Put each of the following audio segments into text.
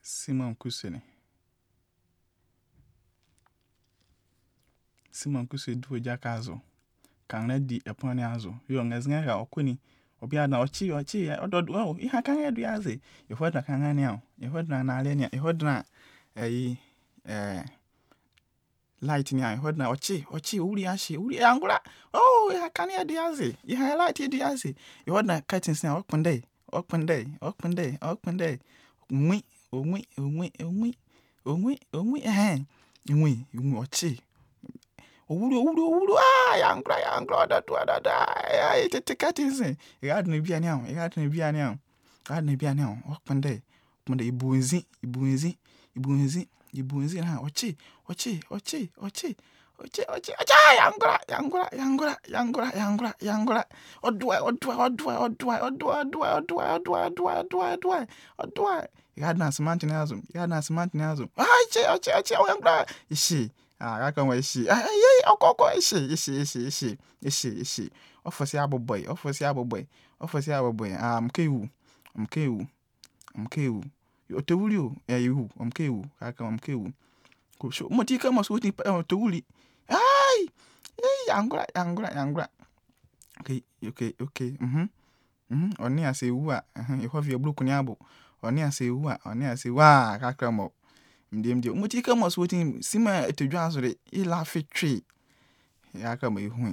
Simon Kusene. Simon Kuse do jakazo. Kan di epone azo. Yo ngezinga ka okuni. Obi ada ochi ododo oh ihe kan edu yaze. Ehwedna kan ania. Ehwedna na ale nia. Ehwedna light nia. Ehwedna ochi uri ashi. Uri angula. Oh ihe kan edu yaze. Ihe light edu yaze. Ehwedna curtains nia okpende. Onwi ochi. Owuru yangla da ya tete curtains. Igadna bia nia. Okpende ibunzi ha ochi yangla odwa igadna smart ni azum ochi yangla ishi aka wa ishi okoko ishi ofosi aboboy mkewu otewuli ewu mkewu aka mkewu ko sho motika mo so ti otewuli ai yangla okay oni ase ewu a ehofie blokuni abo oni ase ewu a kakra mo mdie motika mo so ti sima etedwa azure ila fitwe aka mo ehun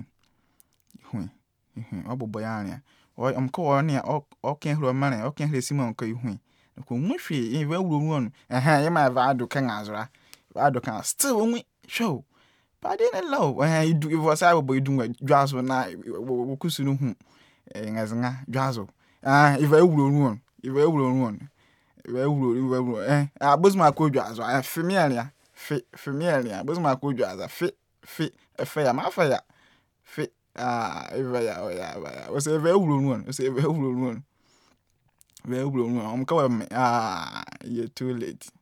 oboboy ania omko oni oken hro mane oken hre sima onko ehun ko nwhwe iwe wuro nu yema vado kan azura vado kan still onwi show padene low idu ivosa aboboy idu dwazo na wokusunu hu ngazinga dwazo iwe wuro nu abuzma ko dwazo femialia abuzma ko dwazo fe ya ma fe ya fe iwe ya o se iwe wuro nu omka wa me you're too late